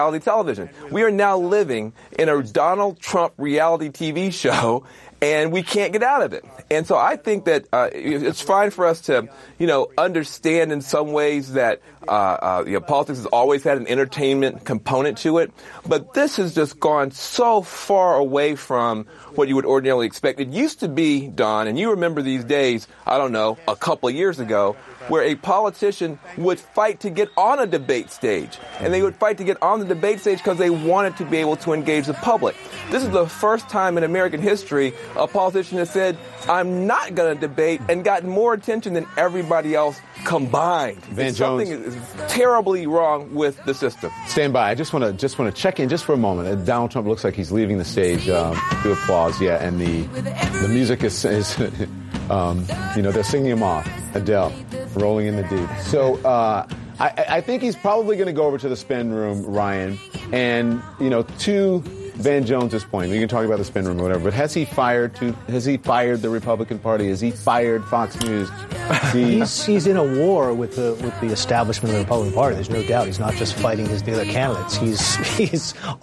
reality television. We are now living in a Donald Trump reality TV show, and we can't get out of it. And so I think that it's fine for us to, understand in some ways that politics has always had an entertainment component to it. But this has just gone so far away from what you would ordinarily expect. It used to be, Don, and you remember these days, I don't know, a couple of years ago, where a politician would fight to get on a debate stage. And they would fight to get on the debate stage because they wanted to be able to engage the public. This is the first time in American history a politician has said, I'm not going to debate, and gotten more attention than everybody else combined. Van Jones, something is terribly wrong with the system. Stand by. I just want to check in just for a moment. Donald Trump looks like he's leaving the stage. Do applause, yeah, and the music is they're singing him off. Adele, Rolling in the Deep. So I think he's probably going to go over to the spin room, Ryan, and to Van Jones's point, we can talk about the spin room or whatever, but has he fired the Republican Party? Has he fired Fox News? He's in a war with the establishment of the Republican Party. There's no doubt. He's not just fighting the other candidates. He's